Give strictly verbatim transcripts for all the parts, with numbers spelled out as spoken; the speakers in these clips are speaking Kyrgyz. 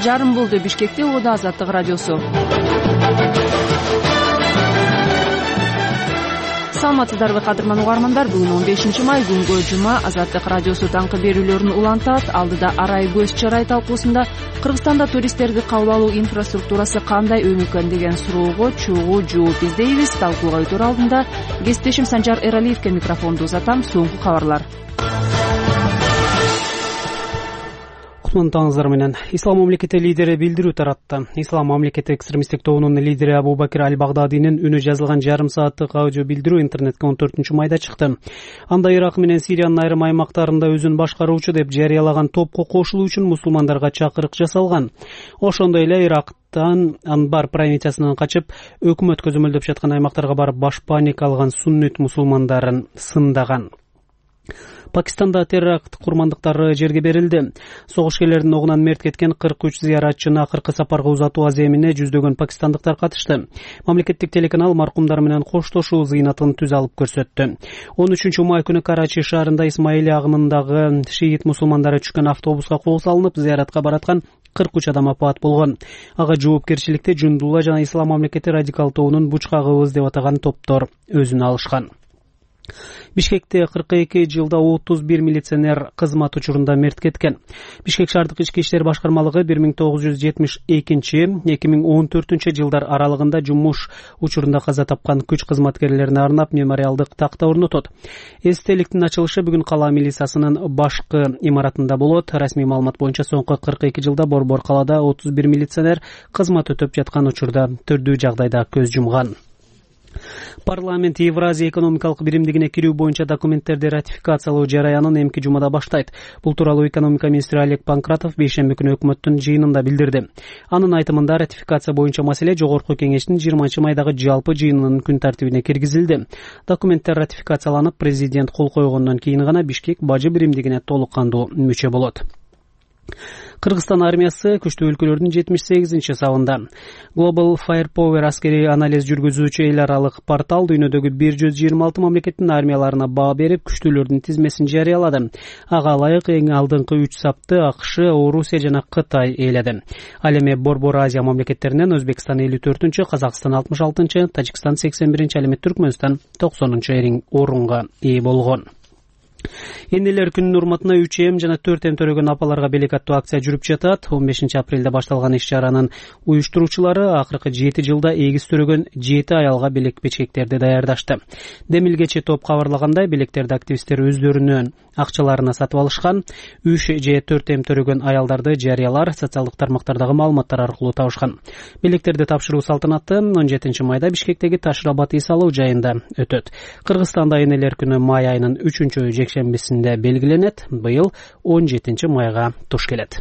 жарым болду. Бишкекте угууда Азаттык радиосу. Саламатсыздарбы кадырман угармандар, бүгүн он бешинчи май күнгө жума. Азаттык радиосу таңкы берүүлөрүн улантат. Алдыда арай көз чарай талкуусунда Кыргызстанда туристтерди кабыл алуу инфраструктурасы кандай өнүккөн деген суроого чогуу жооп издейбиз. Талкууга өтөр алдында кесиптешим Санжар Эралиевке микрофонду узатам. Соңку кабарлар. Кутмандыгыңыздар менен. Ислам мамлекети лидери билдирүү таратты. Ислам мамлекети экстремисттик тобунун лидери Абу Бакир Аль-Багдадинин үнү жазылган жарым сааттык аудио билдирүү интернетке он төртүнчү майда чыкты. Анда Ирак менен Сириянын айрым аймактарында өзүн башкаруучу деп жарыялаган топко кошулуу үчүн мусулмандарга чакырык жасалган. Ошондой эле Ирактан Анбар провинциясынан качып, өкмөт көзөмөлдөп жаткан аймактарга барып баш паника алган суннит мусулмандарын сындаган. Пакистанда теракт курмандыктары жерге берилди. Согушкерлердин огунан мерт кеткен кырк үч зыяратчыны акыркы сапарга узатуу аземине жүздөгөн пакистандыктар катышты. Мамлекеттик телеканал маркумдар менен коштошуу зыйнатын түз алып көрсөттү. он үчүнчү май күнү Карачи шаарында Исмаили агымындагы шиит мусулмандары түшкөн автобуска кол салынып, зыяратка бараткан кырк үч адам апаат болгон. Ага жоопкерчиликти Жундулла жана Ислам мамлекети радикал тобунун бучкагыбыз деп атаган топтор өзүнө алышкан. Бишкекте кырк эки жылда отуз бир милиционер кызмат учурунда мерт кеткен. Бишкек шаардык ички иштер башкармалыгы бир миң тогуз жүз жетимиш экинчи — эки миң он төртүнчү жылдар аралыгында жумуш учурунда каза тапкан күч кызматкерлерине арнап мемориалдык такта орнотот. Эстеликтин ачылышы бүгүн кала милициясынын башкы имаратында болот. Расмий маалымат боюнча соңку кырк эки жылда Борбор калада отуз бир милиционер кызмат өтөп жаткан учурда түрдүү жагдайда көз жумган. Парламент Евразия экономикалык биримдигине кирүү боюнча документтерди ратификациялоо жараянын эмки жумада баштайт. Бул тууралуу экономика министри Олег Панкратов бейшемби күнү өкмөттүн жыйынында билдирди. Анын айтымында ратификация боюнча маселе жогорку кеңештин жыйырманчы майдагы жалпы жыйынынын күн тартибине киргизилди. Документтер ратификацияланып, президент кол койгондон кийин гана Бишкек бажы биримдигине толук кандуу мүчө болот. Кыргызстан армиясы күчтүү өлкөлөрдүн жетимиш сегизинчи сабында. Global Firepower аскери анализ жүргүзүүчү эл аралык портал дүйнөдөгү бир жүз жыйырма алты мамлекеттин армияларына баа берип, күчтүүлөрдүн тизмесин жарыялады. Ага ылайык эң алдыңкы үч сапты АКШ, Орусия жана Кытай ээледи. Ал эми Борбор Азия мамлекеттеринен Өзбекстан элүү төртүнчү, Казакстан алтымыш алтынчы, Тажикстан сексен биринчи, ал эми Түркмөнстан токсонунчу орунга ээ болгон. Энелер күнүнүн урматына үч эм жана төрт эм төрөгөн апаларга белек аттуу акция жүрүп жатат. он бешинчи апрелде башталган иш-чаранын уюштуруучулары акыркы жети жылда эгиз төрөгөн жети аялга белек печкектерди даярдашты. Демилгечи топ кабарлагандай, белектерди активисттер өздөрүнүн акчаларына сатып алышкан. үч же төрт эм төрөгөн аялдарды жарыялар, социалдык тармактардагы маалыматтар аркылуу табышкан. Белектерди тапшыруу салтанаты он жетинчи майда Бишкектеги Ташрабат эс алуу жайында өтөт. Кыргызстанда энелер күнү май айынын үчүнчү жекшембисинде белгиленет. Быйыл он жетинчи майга туш келет.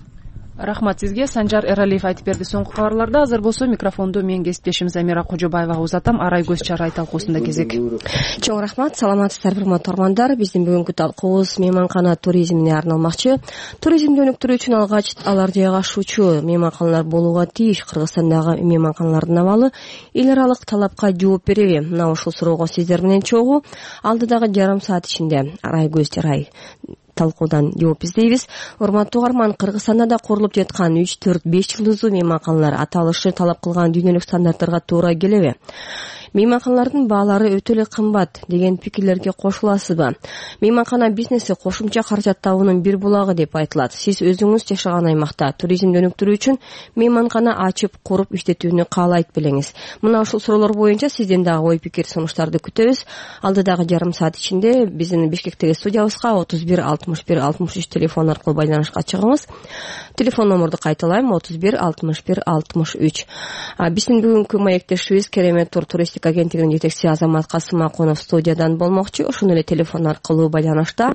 Рахмат сизге. Санжар Эралиев айтып берди соңку кабарларда. Азыр болсо микрофонду мен кесиптешим Замира Кожобаевага узатам. Арай көз чарай талкуусунда кезек. Чоң рахмат. Саламатсыздарбы, урматтуу угармандар. Биздин бүгүнкү талкуубуз мейманкана туризмине арналмакчы. Туризмди өнүктүрүү үчүн алгач алар жайгашуучу мейманканалар болууга тийиш. Кыргызстандагы мейманканалардын абалы эл аралык талапка жооп береби? Мына ушул суроого сиздер менен чогуу алдыдагы жарым саат ичинде Арай көз чарай талкуудан жооп издейбиз. Урматтуу угарман, Кыргызстанда да курулуп жаткан үч, төрт, беш жылдыздуу мейманканалар аталышы талап кылган дүйнөлүк стандарттарга туура келеби? Мейманканалардын баалары өтө эле кымбат деген пикирлерге кошуласызбы? Мейманкана бизнеси кошумча каражат табуунун бир булагы деп айтылат. Сиз өзүңүз жашаган аймакта туризмди өнүктүрүү үчүн мейманкана ачып, куруп иштетүүнү каалайт белеңиз. Мына ушул суроолор боюнча сизден дагы ой пикир, сунуштарды күтөбүз. Алдыдагы жарым саат ичинде биздин Бишкектеги студиябызга отуз бир алтымыш бир алтымыш үч телефон аркылуу байланышка чыгыңыз. Телефон номурду кайталайм: отуз бир алтымыш бир алтымыш үч. Биздин бүгүнкү маектешибиз Керемет тур туристик агенттигинин жетекчиси Азамат Касымакунов студиядан болмокчу. Ошондой эле телефон аркылуу байланышта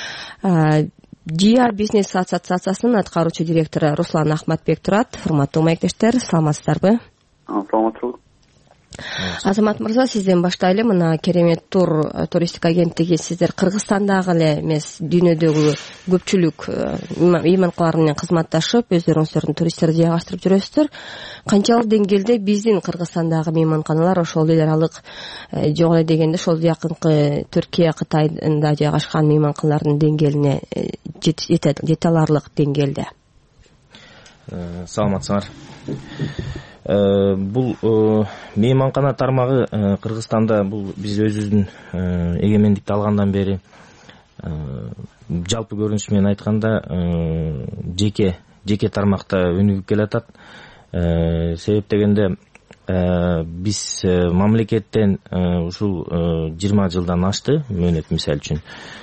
Жия бизнес ассоциациясынын аткаруучу директору Руслан Ахматбек турат. Урматтуу маектештер, саламатсыздарбы? Саламатсызбы. Азамат мырза, сизден баштайлы. Мына Керемет тур туристик агенттиги сиздер Кыргызстандагы эле эмес, дүйнөдөгү көпчүлүк мейманкалар менен кызматташып, өздөрүңүздөрдүн туристтерди жайгаштырып жүрөсүздөр. Канчалык деңгээлде биздин Кыргызстандагы мейманканалар ошол эл аралык жок эле дегенде ошол жакынкы Түркия, Кытайда жайгашкан мейманканалардын деңгээлине жете аларлык деңгээлде? саламатсыңар. Бул мейманкана тармагы Кыргызстанда бул биз өзүбүздүн эгемендикти алгандан бери жалпы көрүнүш менен айтканда жеке жеке тармакта өнүгүп келатат. Себеп дегенде биз мамлекеттен ушул жыйырма жылдан ашты мөөнөт, мисалы үчүн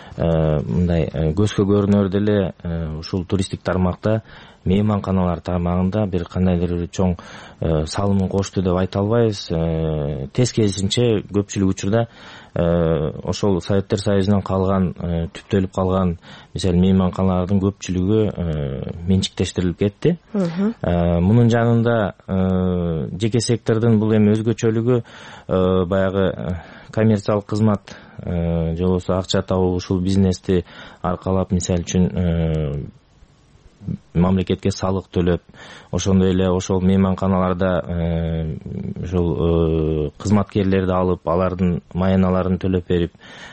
мындай көзгө көрүнөр деле ушул туристтик тармакта мейманканалар тармагында бир кандайдыр бир чоң салымын кошту деп айта албайбыз. Тескерисинче көпчүлүк учурда ошол Советтер Союзунан калган, түптөлүп калган мисалы мейманканалардын көпчүлүгү менчиктештирилип кетти. Мунун жанында жеке сектордун бул эми өзгөчөлүгү баягы коммерциялык кызмат же болбосо акча табуу, ушул бизнести аркалап мисалы үчүн мамлекетке салык төлөп, ошондой эле ошол мейманканаларда ошол кызматкерлерди алып, алардын маяналарын төлөп берип,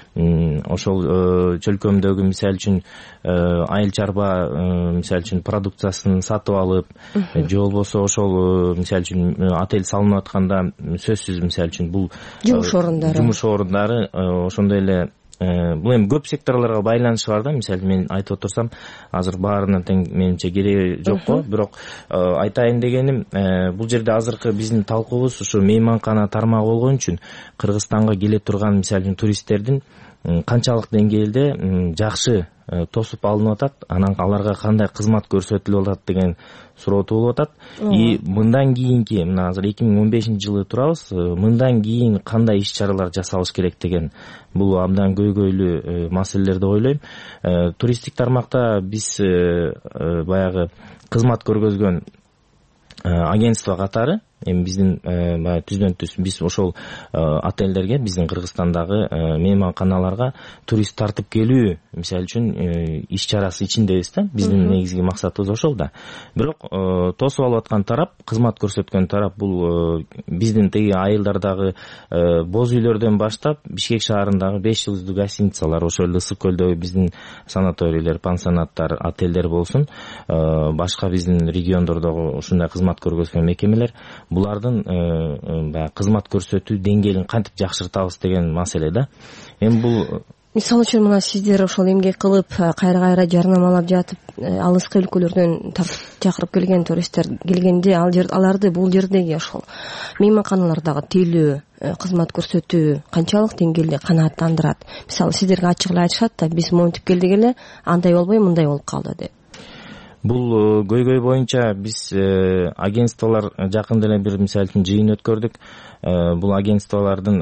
ошол чөлкөмдөгү мисалы үчүн айыл чарба мисалы үчүн продукциясын сатып алып, же болбосо ошол мисалы үчүн отель салынып атканда сөзсүз мисалы үчүн бул жумуш орундары жумуш орундары ошондой эле бул эми көп секторлорго байланышы бар да. Мисалы мен айтып отурсам азыр баарына тең менимче кереги жок го, бирок айтайын дегеним бул жерде азыркы биздин талкуубуз ушу мейманкана тармагы болгон үчүн Кыргызстанга келе турган мисалы үчүн туристтердин канчалык деңгээлде жакшы тосуп алынып атат, анан аларга кандай кызмат көрсөтүлүп атат деген суроо туулуп атат. И мындан кийинки, мына азыр эки миң он бешинчи жылы турабыз, мындан кийин кандай иш чаралар жасалыш керек деген бул абдан көйгөйлүү маселелер деп ойлойм. Туристтик тармакта биз баягы кызмат көргөзгөн агентство катары эми биздин баягы түздөн түз биз ошол отельдерге, биздин Кыргызстандагы мейманканаларга турист тартып келүү мисалы үчүн иш чарасы ичиндебиз да. Биздин негизги максатыбыз ошол да. Бирок тосуп алып аткан тарап, кызмат көрсөткөн тарап бул биздин теги айылдардагы боз үйлөрдөн баштап Бишкек шаарындагы беш жылдыктуу гостиницалар, ошол эле Ысык көлдөгү биздин санаторийлер, пансионаттар, отельдер болсун, башка биздин региондордогу ушундай кызмат көргөзгөн мекемелер, булардын баягы кызмат көрсөтүү деңгээлин кантип жакшыртабыз деген маселе да. Эми бул мисалы үчүн мына сиздер ошол эмгек кылып кайра кайра жарнамалап жатып, алыскы өлкөлөрдөн тартып чакырып келген туристтер келгенде ал жер аларды бул жердеги ошол мейманканалардагы тейлөө, кызмат көрсөтүү канчалык деңгээлде канааттандырат? Мисалы сиздерге ачык эле айтышат да, биз монтип келдик эле, андай болбой мындай болуп калды деп. Бул көйгөй боюнча биз агентстволор жакында эле бир мисалы үчүн жыйын өткөрдүк. Бул агентстволордун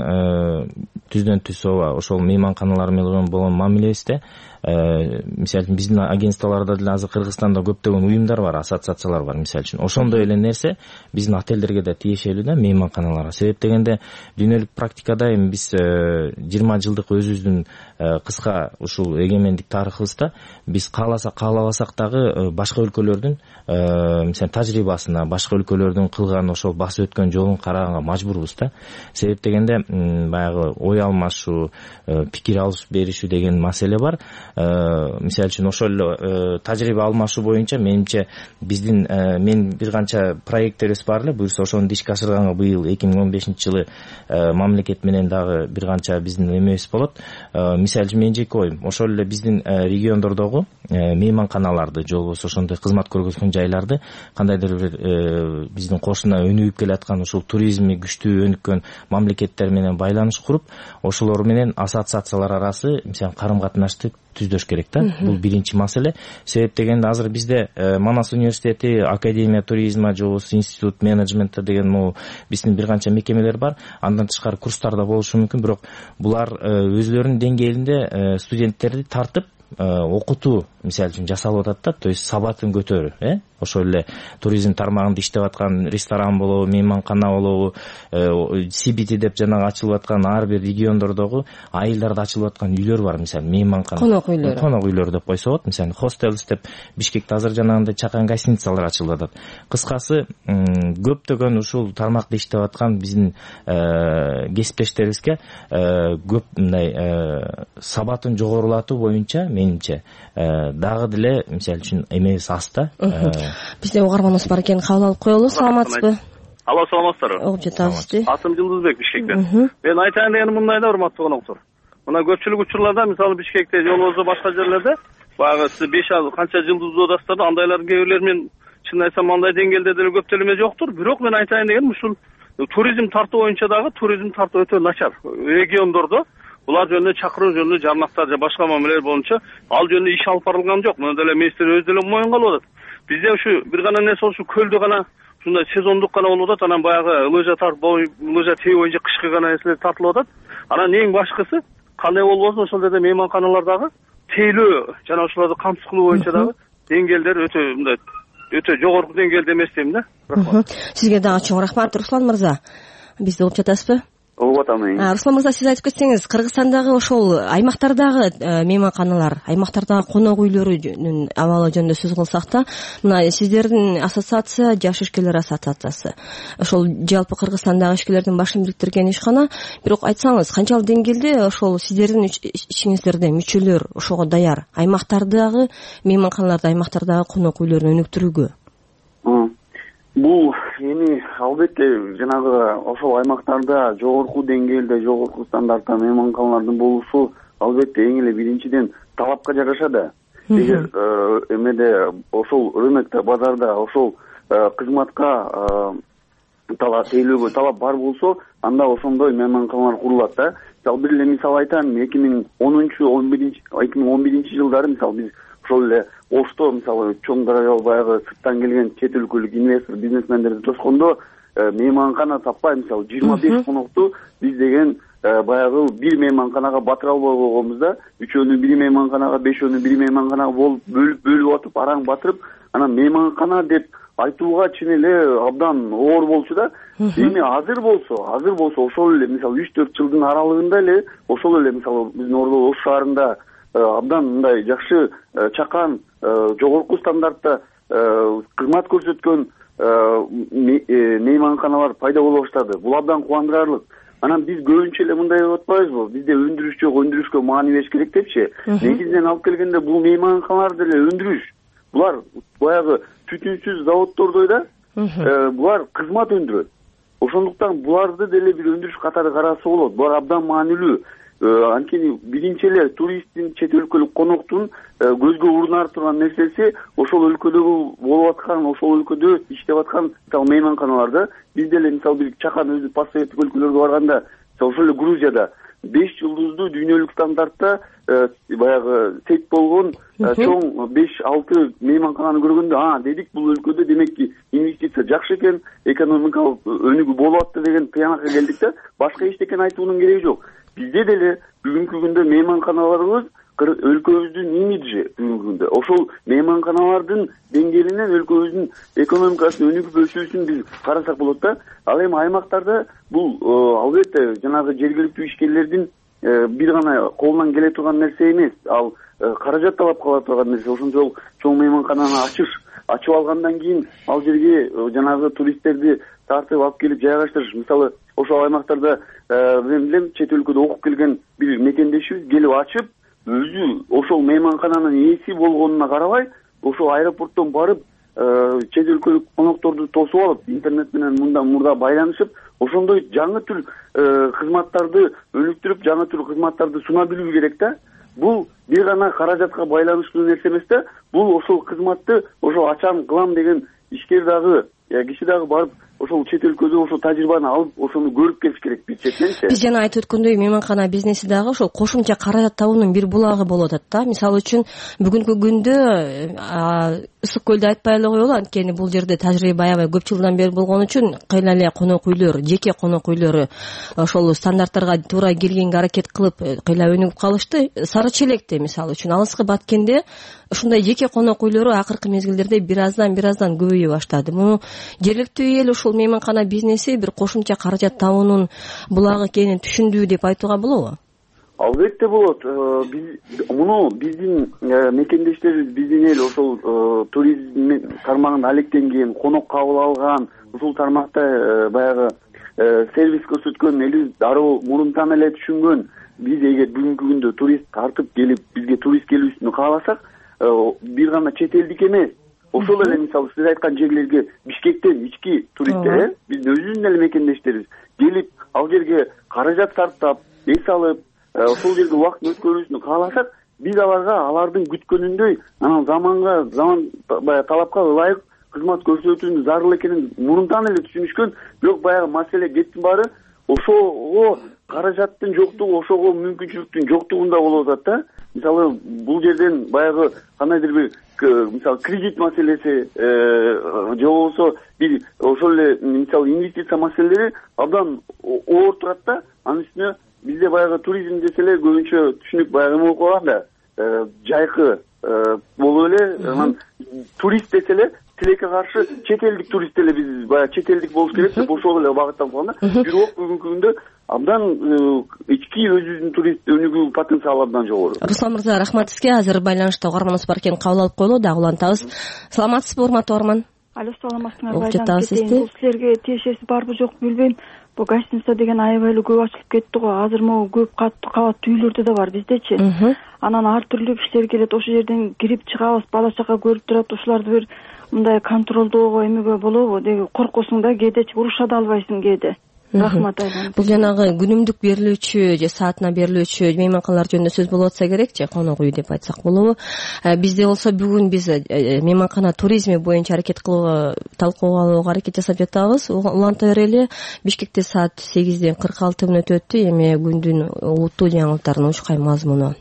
түздөн түз ошол мейманканалар менен болгон мамилесинде мисалы үчүн биздин агентстволордо деле азыр Кыргызстанда көптөгөн уюмдар бар, ассоциациялар бар мисалы үчүн. Ошондой эле нерсе биздин отельдерге да тиешелүү да, мейманканаларга. Себеп дегенде дүйнөлүк практикада эми биз жыйырма жылдык өзүбүздүн кыска ушул эгемендик тарыхыбызда биз кааласак каалабасак дагы башка өлкөлөрдүн мисалы тажрыйбасына, башка өлкөлөрдүн кылган ошол басып өткөн жолун караганга мажбурбуз да. Себеп дегенде баягы ой алмашуу, пикир алыш беришүү деген маселе бар. Мисалы үчүн ошол эле тажрыйба алмашуу боюнча менимче биздин мен бир канча проекттерибиз бар эле. Буюрса ошону ишке ашырганга быйыл эки миң он бешинчи жылы мамлекет менен дагы бир канча биздин эмебиз болот. Мисалы үчүн менин жеке оюм, ошол эле биздин региондордогу мейманканаларды же болбосо ошондой кызмат көргөзгөн жайларды кандайдыр бир биздин кошуна өнүгүп келаткан ушул туризми күчтүү өнүккөн мамлекеттер менен байланыш куруп, ошолор менен ассоциациялар арасы мисалы карым-катнашты түздөш керек да. Бул биринчи маселе. Себеп дегенде азыр бизде Манас университети, Академия туризма же болбосо институт менеджмента деген могу биздин бир канча мекемелер бар. Андан тышкары курстар да болушу мүмкүн, бирок булар өзлөрүнүн деңгээлинде студенттерди тартып окутуу мисалы үчүн жасалып атат да, то есть сабатын көтөрүү, э ошол эле туризм тармагында иштеп аткан ресторан болобу, мейманкана болобу, си би ти деп жанагы ачылып аткан ар бир региондордогу айылдарда ачылып аткан үйлөр бар, мисалы мейманкана, конок үйлөр, конок үйлөр деп койсо болот, мисалы хостелс деп Бишкекте азыр жанагындай чакан гостиницалар ачылып атат. Кыскасы көптөгөн ушул тармакта иштеп аткан биздин кесиптештерибизге көп мындай сабатын жогорулатуу боюнча менимче дагы деле мисалы үчүн эмебиз аз да. Бизде угарманыбыз бар экен, кабыл алып коелу. Саламатсызбы? Алло, саламатсыздарбы? Угуп жатабыз сизди. Атым Жылдызбек, Бишкектен. Мен айтайын дегеним мындай да, урматтуу коноктор. Мына көпчүлүк учурларда, мисалы Бишкекте же болбосо башка жерлерде баягы сиз беш канча жылдыздуу дастарда андайлардын кээ бирлери мен чын айтсам андай деңгээлде деле көп деле эмес жоктур. Бирок мен айтайын дегеним ушул туризм тартуу боюнча дагы туризм тартуу өтө начар. Региондордо булар жөнүндө чакыруу жөнүндө жарнактар же башка мамилелер боюнча ал жөнүндө иш алып барылган жок. Мына деле министр өзү деле моюнга алып атат. Бизде ушу бир гана нерсе ушу көлдө гана ушундай сезондук гана болуп атат. Анан баягы лыжа тартып, лыжа тээ боюнча кышкы гана нерселер тартылып атат. Анан эң башкысы кандай болбосун ошол жерде мейманканалар дагы тейлөө жана ошолорду камсыз кылуу боюнча дагы деңгээлдер өтө мындай өтө жогорку деңгээлде эмес дейм да. Рахмат. Сизге дагы чоң рахмат. Руслан мырза, бизди угуп жатасызбы? Угуп атам. Руслан мырза, сиз айтып кетсеңиз, Кыргызстандагы ошол аймактардагы мейманканалар, аймактардагы конок үйлөрүнүн абалы жөнүндө сөз кылсак да, мына сиздердин ассоциация жаш ишкерлер ассоциациясы, ошол жалпы Кыргызстандагы ишкерлердин башын бириктирген ишкана. Бирок айтсаңыз, канчалык деңгээлде ошол сиздердин ичиңиздерде мүчөлөр ошого даяр аймактардагы мейманканаларды, аймактардагы конок үйлөрүн өнүктүрүүгө? Бул эми албетте жанагы ошол аймактарда жогорку деңгээлде, жогорку стандартта мейманканалардын болушу албетте эң эле биринчиден талапка жараша да. Эгер эмеде ошол рынокто, базарда ошол кызматка талап тейлөөгө талап бар болсо, анда ошондой мейманканалар курулат да. Мисалы бир эле мисал айтайын, эки миң онунчу он биринчи эки миң он биринчи жылдары мисалы биз ошол эле Ошто мисалы чоң дарыял баягы сырттан келген чет өлкөлүк инвестор, бизнесмендерди тоскондо мейманкана таппай мисалы жыйырма беш конокту биз деген баягы бир мейманканага батыра албай койгонбуз да. Үчөөнү бир мейманканага, бешөөнү бир мейманканага болуп бөлүп бөлүп атып, араң батырып, анан мейманкана деп айтууга чын эле абдан оор болчу да. Эми азыр болсо, азыр болсо ошол эле мисалы үч төрт жылдын аралыгында эле ошол эле мисалы биздин Ордо Ош шаарында абдан мындай жакшы чакан жогорку стандартта кызмат көрсөткөн мейманканалар пайда боло баштады. Бул абдан кубандырарлык. Анан биз көбүнчө эле мындай деп атпайбызбы? Бизде өндүрүш жок, өндүрүшкө маани бериш керек депчи. Негизинен алып келгенде бул мейманканалар деле өндүрүш. Булар баягы түтүнсүз заводдордой да, булар кызмат өндүрөт. Ошондуктан буларды деле бир өндүрүш катары караса болот. Булар абдан маанилүү. Анткени биринчи эле туристтин, чет өлкөлүк коноктун көзгө урунар турган нерсеси ошол өлкөдөгү болуп аткан, ошол өлкөдө иштеп аткан мисалы мейманканаларда. Биз деле мисалы бир чакан өзү постсоветтик өлкөлөргө барганда, ошол эле Грузияда беш жылдыздуу дүйнөлүк стандартта баягы сет болгон чоң беш алты мейманкананы көргөндө, а дедик, бул өлкөдө демекки инвестиция жакшы экен, экономикалык өнүгүү болуп атты деген тыянакка келдик да. Башка эчтекен айтуунун кереги жок. Бизде деле бүгүнкү күндө мейманканаларыбыз өлкөбүздүн имиджи бүгүнкү күндө. Ошол мейманканалардын деңгээлинен өлкөбүздүн экономикасынын өнүгүп өсүүсүн биз карасак болот да. Ал эми аймактарда бул албетте жанагы жергиликтүү ишкерлердин бир гана колунан келе турган нерсе эмес. Ал каражат талап кыла турган нерсе. Ошончолук чоң мейманкананы ачыш, ачып алгандан кийин ал жерге жанагы туристтерди тартып алып келип жайгаштырыш. Мисалы ошол аймактарда мен билем, чет өлкөдө окуп келген бир мекендешибиз келип ачып, өзү ошол мейманкананын ээси болгонуна карабай, ошол аэропорттон барып чет өлкөлүк конокторду тосуп алып, интернет менен мында мурда байланышып, ошондой жаңы түр кызматтарды өнүктүрүп, жаңы түр кызматтарды суна билүү керек да. Бул бир гана каражатка байланыштуу нерсе эмес да. Бул ошол кызматты ошол ачам кылам деген ишкер дагы, киши дагы барып ошол чет өлкөдө ошол тажрыйбаны алып, ошону көрүп келиш керек бир четенчи. Биз жана айтып өткөндөй, мейманкана бизнеси дагы ошол кошумча каражат табуунун бир булагы болуп атат да. Мисалы үчүн бүгүнкү күндө ысык көлдү айтпай эле коелу, анткени бул жерде тажрыйба аябай көп жылдан бери болгон үчүн кыйла эле конок үйлөр, жеке конок үйлөрү ошол стандарттарга туура келгенге аракет кылып кыйла өнүгүп калышты. Сары Челекте мисалы үчүн, Алыскы Баткенде ушундай жеке конок үйлөрү акыркы мезгилдерде бир аздан бир аздан көбөйө баштады. Муну жергиликтүү эл ушул мейманкана бизнеси бир кошумча каражат табуунун булагы экенин түшүндү деп айтууга болобу? Албетте болот. Биз муну биздин мекендештерибиз, биздин эл ошол туризм тармагында алектенген, конок кабыл алган, ушул тармакта баягы сервис көрсөткөн элибиз дароо мурунтан эле түшүнгөн. Биз эгер бүгүнкү күндө турист тартып келип, бизге турист келүүсүн кааласак, бир гана чет элдик эмес, ошол эле мисалы сиз айткан жерлерге Бишкектен ички туристтер, биздин өзүбүздүн эле мекендештерибиз келип ал жерге каражат сарптап, эс алып, ошол жерде убакыт өткөрүүсүн кааласак, биз аларга алардын күткөнүндөй анан заманга, заман баягы талапка ылайык кызмат көрсөтүүнүн зарыл экенин мурунтан эле түшүнүшкөн, бирок баягы маселе кеттин баары ошого каражаттын жоктугу, ошого мүмкүнчүлүктүн жоктугунда болуп атат да. Мисалы бул жерден баягы кандайдыр бир мисалы кредит маселеси же болбосо бир ошол эле мисалы инвестиция маселелери абдан оор турат да. Анын үстүнө бизде баягы туризм десе эле көбүнчө түшүнүк баягы эме болуп калган да, жайкы болуп эле, анан турист десе эле тилекке каршы чет элдик турист эле биз баягы чет элдик болуш керек деп ошол эле багытталып калган да. Бирок бүгүнкү күндө абдан ички өзүбүздүн турист өнүгүү потенциалы абдан жогору. Руслан мырза, рахмат сизге. Азыр байланышта угарманыбыз бар экен, кабыл алып коелу, дагы улантабыз. Саламатсызбы, урматтуу угарман? Алло, саламатсыңарбы? Бул силерге тиешеси барбы жок билбейм. Бул гостиница деген аябай эле көп ачылып кетти го. Азыр могу көп кабаттуу үйлөрдө да бар биздечи. Анан ар түрлүү кишилер келет, ошол жерден кирип чыгабыз, бала чака көрүп турат, ошоларды бир мындай контролдоого эмеге болобу деги коркосуң да, кээде уруша да албайсың кээде. Рахмат айлан. Бул жанагы күнүмдүк берилүүчү же саатына берилүүчү мейманканалар жөнүндө сөз болуп атса керек же конок үй деп айтсак болобу? Бизде болсо бүгүн биз мейманкана туризми боюнча аракет кылууга, талкууга алууга аракет жасап жатабыз. Уланта берели. Бишкекте саат сегизден кырк алты мүнөт өттү. Эми күндүн улуттуу жаңылыктарынын учкай мазмуну.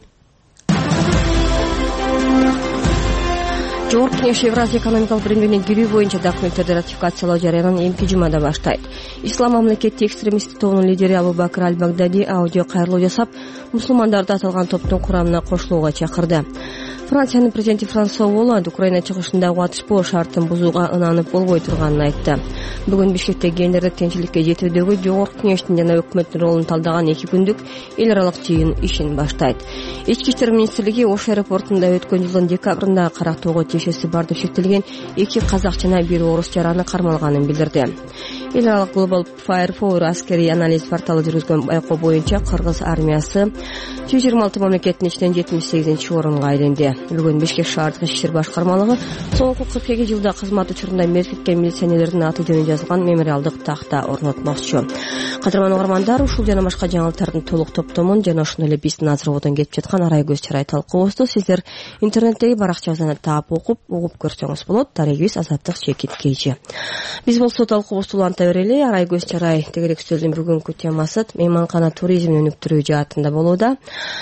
Жогорку Кеңеш Евразия экономикалык биримдигине кирүү боюнча документтерди ратификациялоо жарыянын эмки жумада баштайт. Ислам мамлекеттик экстремисттик тобунун лидери Абу-Бакр аль-Багдади аудио кайрылуу жасап, мусулмандарды аталган топтун курамына кошулууга чакырды. Франциянын президенти Франсуа Олланд Украина чыгышындагы атышпоо шартын бузууга ынанып болбой турганын айтты. Бүгүн Бишкекте гендердик теңчиликке жетүүдөгү Жогорку Кеңештин жана өкмөттүн ролун талдаган эки күндүк эл аралык жыйын ишин баштайт. Ички иштер министрлиги Ош аэропортунда өткөн жылдын декабрында карактоого тиешеси бар деп шектелген эки казак жана бир орус жараны кармалганын билдирди. Эл аралык Global Firepower аскерий анализ порталы жүргүзгөн байкоо боюнча кыргыз армиясы жүз жыйырма алты мамлекеттин ичинен жетимиш сегизинчи орунга айланды. Бүгүн Бишкек шаардык ички иштер башкармалыгы соңку кырк эки жылда кызмат учурунда мерт кеткен милиционерлердин аты жөнү жазылган мемориалдык такта орнотмокчу. Кадырман угармандар, ушул жана башка жаңылыктардын толук топтомун жана ошондой эле биздин азырбодон кетип жаткан арай көз чарай талкуубузду сиздер интернеттеги баракчабыздан таап окуп, угуп көрсөңүз болот. Дарегибиз Азаттык Чекит Кейжи. Биз болсо талкуубузду уланта берели. Арай көз чарай тегерек сөздүн бүгүнкү темасы мейманкана туризмин өнүктүрүү жаатында болууда.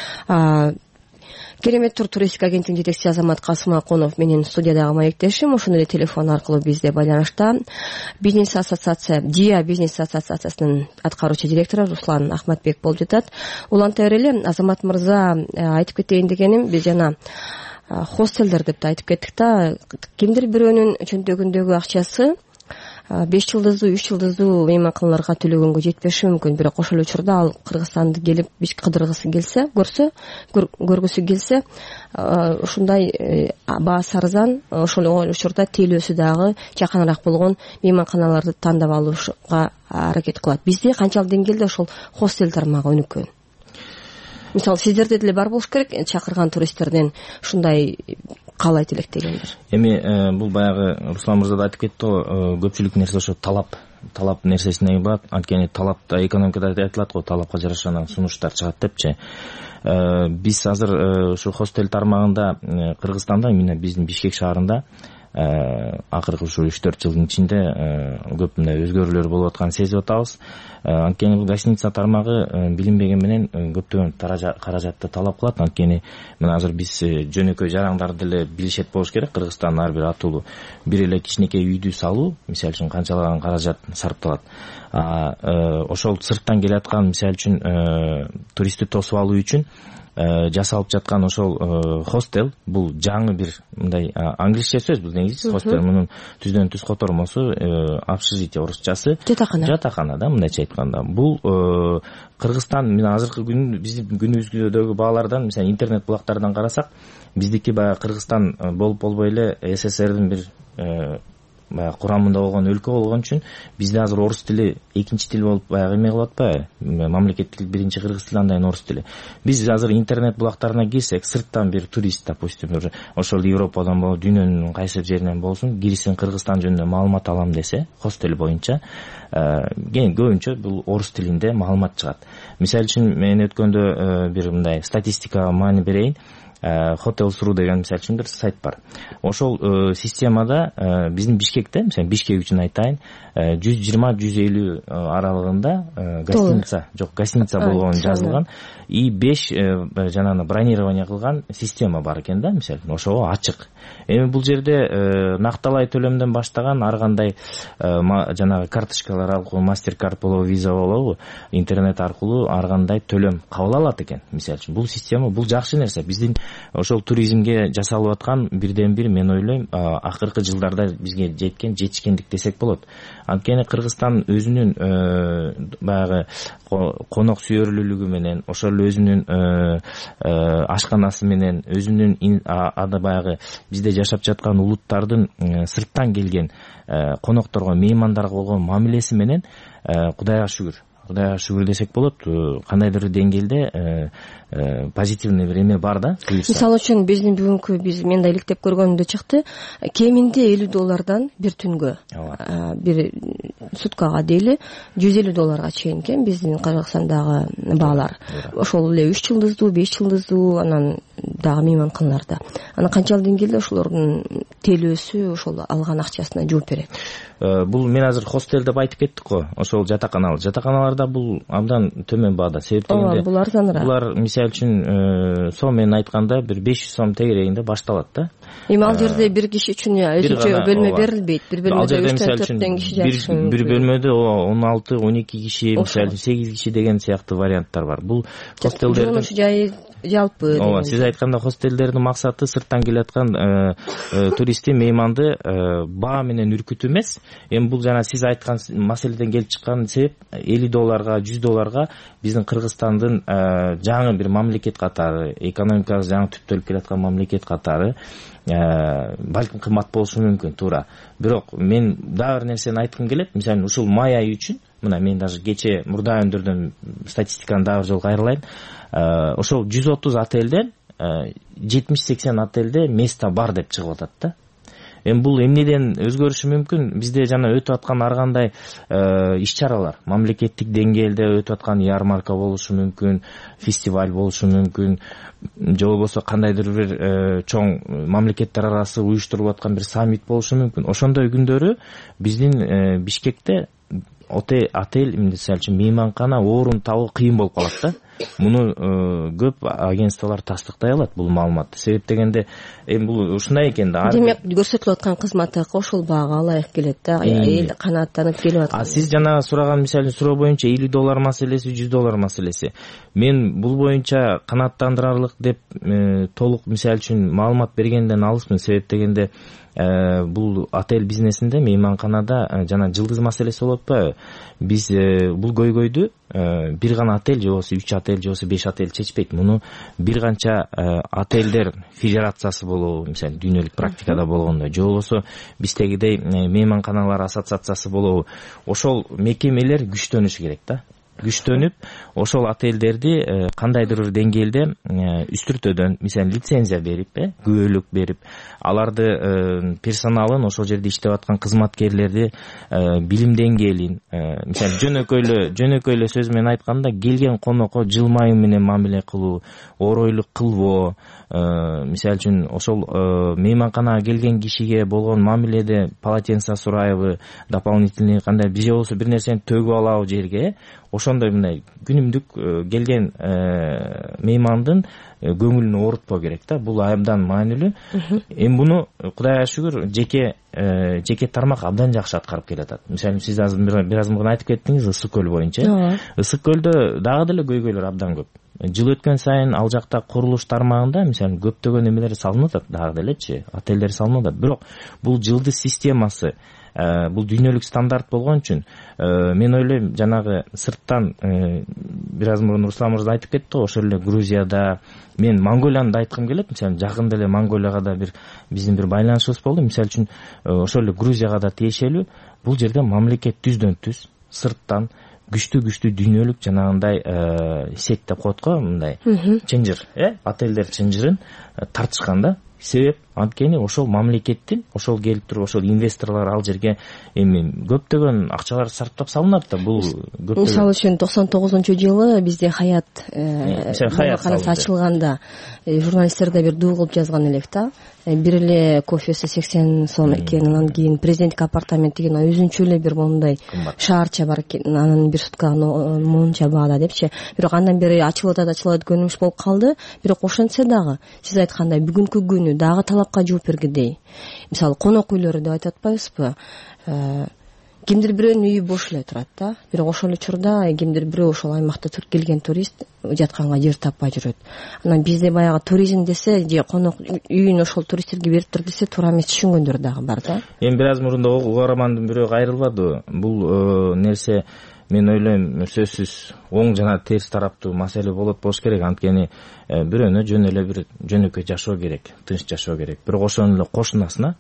Керемет тур туристик агенттигинин жетекчиси Азамат Касымакунов менин студиядагы маектешим, ошондой эле телефон аркылуу бизде байланышта бизнес ассоциация, Диа бизнес ассоциациясынын аткаруучу директору Руслан Ахматбек болуп жатат. Уланта берели. Азамат мырза, айтып кетейин дегеним, биз жана хостелдер деп да айтып кеттик да, кимдир бирөөнүн чөнтөгүндөгү акчасы беш жылдыздуу, үч жылдыздуу мейманканаларга төлөгөнгө жетпеши мүмкүн. Бирок ошол учурда ал Кыргызстанды келип биз кыдыргысы келсе, көрсө, көргүсү келсе, ушундай баасы арзан, ошол учурда тейлөөсү дагы жакыныраак болгон мейманканаларды тандап алууга аракет кылат. Бизде канчалык деңгээлде ошол хостел тармагы өнүккөн? Мисалы, сиздерде деле бар болуш керек, чакырган туристтерден ушундай каалай тилектегендер. Эми бул баягы Руслан мырза да айтып кетти го, көпчүлүк нерсе ошо талап, талап нерсесине барат. Анткени талапта экономикада айтылат го, талапка жараша сунуштар чыгат депчи. Биз азыр ушу хостел тармагында Кыргызстанда, эмне биздин Бишкек шаарында акыркы ушу үч төрт жылдын ичинде көп мындай өзгөрүүлөр болуп атканын сезип атабыз. Анткени бул гостиница тармагы билинбеген менен көптөгөн каражатты талап кылат. Анткени мына азыр биз жөнөкөй жарандарды деле билишет болуш керек. Кыргызстандын ар бир атуулу бир эле кичинекей үйдү салуу мисалы үчүн канчалаган каражат сарпталат. Ошол сырттан келаткан мисалы үчүн туристти тосуп алуу үчүн жасалып жаткан ошол хостел, бул жаңы бир мындай англисче сөз, бул негизи хостел, мунун түздөн түз котормосу общежитие орусчасы жатакана. Жатакана да, мындайча айтканда. Бул Кыргызстан мен азыркы күн биздин күнүбүздөгү баалардан, мисалы интернет булактардан карасак, биздики баягы Кыргызстан болуп болбой эле СССРдин бир баягы курамында болгон өлкө болгон үчүн бизде азыр орус тили экинчи тил болуп баягы эме кылып атпайбы, мамлекеттик тил биринчи, кыргыз тили, андан кийин орус тили. Биз азыр интернет булактарына кирсек, сырттан бир турист, допустим, ошол Европадан болобу, дүйнөнүн кайсы жеринен болсун, кирсин Кыргызстан жөнүндө маалымат алам десе, хостел боюнча, ген көбүнчө бул орус тилинде маалымат чыгат. Мисалы үчүн мен өткөндө бир мындай статистикага маани берейин. Hotels.ru деген мисалы үчүн бир сайт бар. Ошол системада биздин Бишкекте, мисалы Бишкек үчүн айтайын, жүз жыйырма жүз элүү аралыгында гостиница, жок, гостиница болгон жазылган, и беш жанагы бронирование кылган система бар экен да, мисалы, ошого ачык. Эми бул жерде накталай төлөмдөн баштаган ар кандай жанагы карточкалар аркылуу, MasterCard болобу, Visa болобу, интернет аркылуу ар кандай төлөм кабыл алат экен. Мисалы үчүн бул система, бул жакшы нерсе. Биздин ошол туризмге жасалып аткан бирден бир, мен ойлойм, акыркы жылдарда бизге жеткен жетишкендик десек болот. Анткени Кыргызстан өзүнүн баягы конок сүйөрлүүлүгү менен, ошол өзүнүн ашканасы менен, өзүнүн ада баягы бизде жашап жаткан улуттардын сырттан келген конокторго, меймандарга болгон мамилеси менен Кудайга шүгүр. Кудайга шүгүр десек болот, кандайдыр деңгээлде позитивный бир эме бар да. Мисалы үчүн биздин бүгүнкү биз мен да иликтеп көргөнүмдө чыкты, кеминде элүү доллардан бир түнгө, бир суткага дейли жүз элүү долларга чейин экен биздин Кыргызстандагы баалар. Ошол эле үч жылдыздуу, беш жылдыздуу, анан дагы мейманканаларда. Анан канчалык деңгээлде ошолордун төлөөсү ошол алган акчасына жооп берет? Бул мен азыр хостел деп айтып кеттик го. Ошол жатаканалар. Жатаканаларда бул абдан төмөн баада. Себеби дегенде булар арзаныраак. Булар мисалы үчүн сом менен айтканда бир беш жүз сом тегерегинде башталат да. Эми ал жерде бир киши үчүн өзүнчө бөлмө берилбейт. Бир бөлмөдө үчтөн төрттөн киши жатышы мүмкүн. Бир бөлмөдө он алты он эки киши, мисалы сегиз киши деген сыяктуу варианттар бар. Бул хостелдердин жайы жалпы. Ооба, сиз айтканда хостелдердин максаты сырттан келаткан туристти, мейманды баа менен үркүтүү эмес. Эми бул жана сиз айткан маселеден келип чыккан себеп элүү долларга, жүз долларга биздин Кыргызстандын жаңы бир мамлекет катары, экономикасы жаңы түптөлүп келаткан мамлекет катары балким кымбат болушу мүмкүн, туура. Бирок мен дагы бир нерсени айткым келет. Мисалы ушул май айы үчүн, мына мен даже кече мурда өндүрдүм статистиканы дагы бир жолу кайрылайын. Ошол жүз отуз отелден жетимиш сексен отелде место бар деп чыгып атат да. Эми бул эмнеден өзгөрүшү мүмкүн? Бизде жана өтүп аткан ар кандай иш-чаралар, мамлекеттик деңгээлде өтүп аткан ярмарка болушу мүмкүн, фестиваль болушу мүмкүн, же болбосо кандайдыр бир чоң мамлекеттер арасы уюштурулуп аткан бир саммит болушу мүмкүн. Ошондой күндөрү биздин Бишкекте отель, мисалы үчүн мейманкана, орун табуу кыйын болуп калат да. Муну көп агентстволор тастыктай алат, бул маалыматты. Себеп дегенде, эми бул ушундай экен да. Демек, көрсөтүлүп аткан кызматы ошол баага ылайык келет да, эл канааттанып келип аткан. А сиз жана сураган мисалы суроо боюнча элүү доллар маселеси, жүз доллар маселеси. Мен бул боюнча канааттандырарлык деп толук мисалы үчүн маалымат бергенден алыспын. Себеп дегенде бул отель бизнесинде, мейманканада жана жылдыз маселеси болуп атпайбы? Биз бул көйгөйдү бир гана отель же болбосо үч отель же болбосо беш отель чечпейт. Муну бир канча отелдер федерациясы болобу, мисалы дүйнөлүк практикада болгондой, же болбосо биздегидей мейманканалар ассоциациясы болобу, ошол мекемелер күчтөнүшү керек да. Күчтөнүп, ошол отелдерди кандайдыр бир деңгээлде үстүртөдөн, мисалы лицензия берип, күбөлүк берип, аларды персоналын, ошол жерде иштеп аткан кызматкерлерди билим деңгээлин, мисалы жөнөкөйлө жөнөкөйлө сөз менен айтканда, келген конокко жылмайуу менен мамиле кылуу, оройлук кылбоо, мисалы үчүн ошол мейманканага келген кишиге болгон мамиледе полотенце сурайбы, дополнительный кандай же болбосо бир нерсени төгүп алабы жерге, ошондой мындай күнүмдүк келген меймандын көңүлүн оорутпоо керек да. Бул абдан маанилүү. Эми буну Кудайга шүгүр жеке жеке тармак абдан жакшы аткарып келатат. Мисалы сиз азыр бир аз мурун айтып кеттиңиз Ысык көл боюнча. Ысык көлдө дагы деле көйгөйлөр абдан көп. Жыл өткөн сайын ал жакта курулуш тармагында мисалы көптөгөн эмелер салынып атат, дагы делечи, отелдер салынып атат. Бирок бул жылдыз системасы бул дүйнөлүк стандарт болгон үчүн мен ойлойм жанагы сырттан бир аз мурун Руслан мырза айтып кетти го, ошол эле Грузияда, мен Монголияны да айткым келет. Мисалы жакында эле Монголияга да бир биздин бир байланышыбыз болду. Мисалы үчүн ошол эле Грузияга да тиешелүү. Бул жерде мамлекет түздөн түз сырттан күчтүү күчтүү дүйнөлүк жанагындай сеть деп коет го, мындай чынжыр, э отелдер чынжырын тартышкан да. Себеп анткени ошол мамлекеттин ошол келип туруп ошол инвесторлор ал жерге эми көптөгөн акчалар сарптап салынат да. Бул көптөгөн, мисалы үчүн токсон тогузунчу жылы бизде Хаят мейманканасы ачылганда журналисттер да бир дуу кылып жазган элек да. Бир эле кофеси сексен сом экен, анан кийин президенттик апартамент деген өзүнчө эле бир мондай шаарча бар экен, анын бир суткага монча баада депчи. Бирок андан бери ачылып атат, ачылып атат көнүмүш болуп калды. Бирок ошентсе дагы сиз айткандай бүгүнкү күнү дагы талапка жооп бергидей. Мисалы конок үйлөрү деп айтып атпайбызбы? Кимдир бирөөнүн үйү бош эле турат да. Бирок ошол учурда кимдир бирөө ошол аймакта келген турист жатканга жер таппай жүрөт. Анан бизде баягы туризм десе же конок үйүн ошол туристтерге берип тур десе туура эмес түшүнгөндөр дагы бар да. Эми бир аз мурунда угармандын бирөө кайрылбадыбы? Бул нерсе мен ойлойм сөзсүз оң жана терс тараптуу маселе болот болуш керек. Анткени бирөөнө жөн эле бир жөнөкөй жашоо керек, тынч жашоо керек. Бирок ошонун эле кошунасына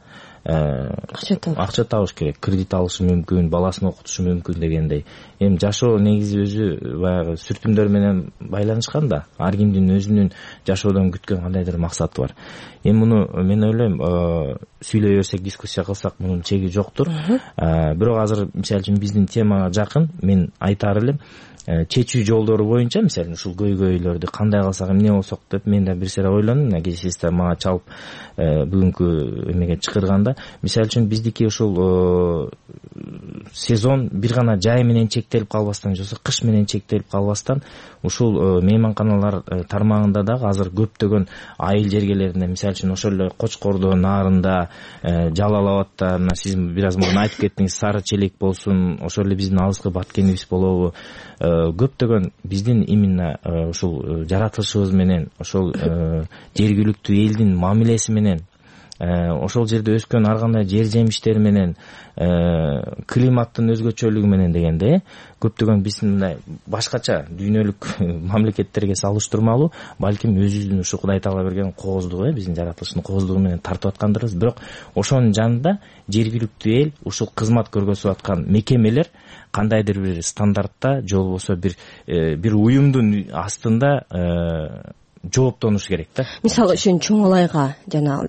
акча табыш керек, кредит алышы мүмкүн, баласын окутушу мүмкүн дегендей. Эми жашоо негизи өзү баягы сүртүмдөр менен байланышкан да. Ар кимдин өзүнүн жашоодон күткөн кандайдыр максаты бар. Эми муну мен ойлойм сүйлөй берсек, дискуссия кылсак мунун чеги жоктур. Бирок азыр мисалы үчүн биздин темага жакын мен айтаар элем, чечүү жолдору боюнча мисалы ушул көйгөйлөрдү кандай кылсак эмне болсок деп мен да бир сыйра ойлондум. Мына кечээ да мага чалып бүгүнкү эмеге чакырганда, мисалы үчүн биздики ушул сезон бир гана жай менен чектелип калбастан, же кыш менен чектелип калбастан, ушул мейманканалар тармагында дагы азыр көптөгөн айыл жергелеринде, мисалы үчүн ошол эле Кочкордо наарында, Жалал Абадта, мына сиз бир аз мурун айтып кеттиңиз, Сары Челек болсун, ошол эле биздин алыскы Баткенибиз болобу, көптөгөн биздин именно ушул жаратылышыбыз менен, ошол жергиликтүү элдин мамилеси менен, ошол жерде өскөн ар кандай жер жемиштер менен, климаттын өзгөчөлүгү менен дегенде көптөгөн биз мындай башкача дүйнөлүк мамлекеттерге салыштырмалуу, балким өзүбүздүн ушу Кудай Таала берген кооздугу, э биздин жаратылыштын кооздугу менен тартып аткандырбыз. Бирок ошонун жанында жергиликтүү эл, ушул кызмат көргөзүп аткан мекемелер кандайдыр бир стандартта же болбосо бир бир уюмдун астында жооптонуш керек да. Мисалы үчүн Чоңалайга жана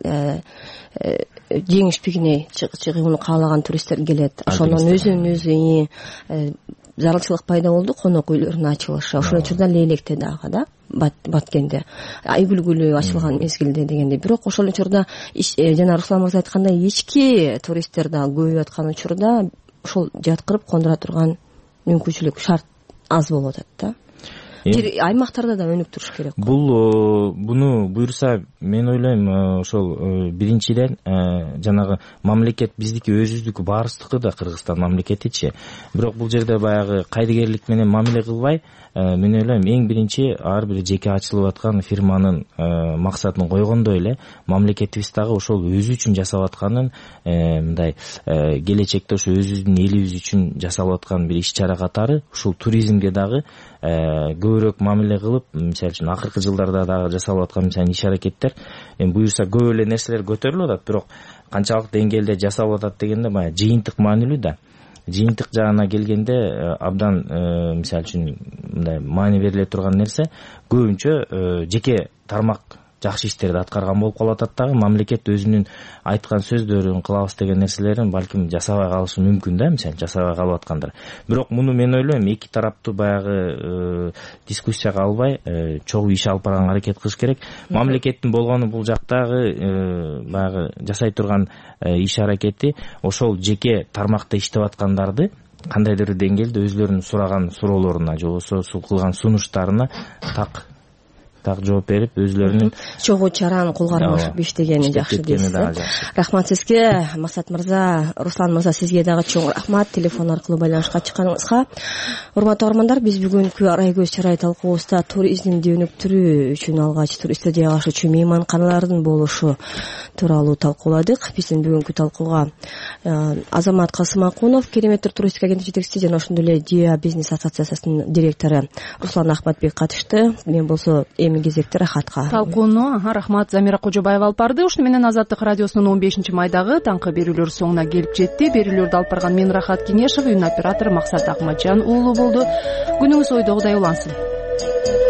жеңишпигине чыгууну каалаган туристтер келет. Ошонун өзүнүн өзү зарылчылык пайда болду, конок үйлөрүнүн ачылышы. Ошол учурда Лейлекте дагы да, Баткенде Айгүл гүлү ачылган мезгилде дегенде. Бирок ошол учурда жана Руслан мырза айткандай ички туристтер дагы көбөйүп аткан учурда ошол жаткырып кондура турган мүмкүнчүлүк, шарт аз болуп атат да. Бир аймактарда да өнүктүрүш керек. Бул буну буйрса мен ойлойм ошол биринчиден жанагы мамлекет биздики өзүбүздүкү баарыбыздыкы да Кыргызстан мамлекетичи. Бирок бул жерде баягы кайдыгерлик менен мамиле кылбай, мен ойлойм эң биринчи ар бир жеке ачылып аткан фирманын максатын койгондой эле мамлекетибиз дагы ошол өзү үчүн жасап атканын мындай келечекте ошо өзүбүздүн элибиз үчүн жасалып аткан бир иш-чара катары ушул туризмге дагы көбүрөөк мамиле кылып, мисалы үчүн акыркы жылдарда дагы жасалып аткан мисалы иш-аракеттер эми буюрса көп эле нерселер көтөрүлүп атат. Бирок канчалык деңгээлде жасалып атат дегенде баягы жыйынтык маанилүү да. Жыйынтык жагына келгенде абдан мисалы үчүн мындай маани бериле турган нерсе көбүнчө жеке тармак жакшы иштерди аткарган болуп калып атат дагы. Мамлекет өзүнүн айткан сөздөрүн, кылабыз деген нерселерин балким жасабай калышы мүмкүн да, мисалы жасабай калып аткандар. Бирок муну мен ойлойм эки тараптуу баягы дискуссияга албай чогуу иш алып барганга аракет кылыш керек. Мамлекеттин болгону бул жактагы баягы жасай турган иш аракети ошол жеке тармакта иштеп аткандарды кандайдыр деңгээлде өзүлөрүнүн сураган суроолоруна же болбосо кылган сунуштарына так так жооп берип өзүлөрүнүн чогуу чараны кол кармашып иштегени жакшы дейсиз. Рахмат сизге Максат мырза, Руслан мырза, сизге дагы чоң рахмат телефон аркылуу байланышка чыкканыңызга. Урматтуу угармандар, биз бүгүнкү арай көз чарай талкуубузда туризмди өнүктүрүү үчүн алгач туристтерди жайгашуучу мейманканалардын болушу тууралуу талкууладык. Биздин бүгүнкү талкууга Азамат Касымакунов, Кереметтер туристик агенттик жетекчиси жана ошондой эле Диа бизнес ассоциациясынын директору Руслан Ахматбек катышты. Мен болсо эми кезекте Рахатка. Талкууну рахмат Замира Кожобаева алып барды. Ушуну менен Азаттык радиосунун он бешинчи майдагы таңкы берүүлөр соңуна келип жетти. Берүүлөрдү алып барган мен Рахат Кеңешов, үн оператор Максат Акматжан уулу болду. Күнүңүз ойдогудай улансын.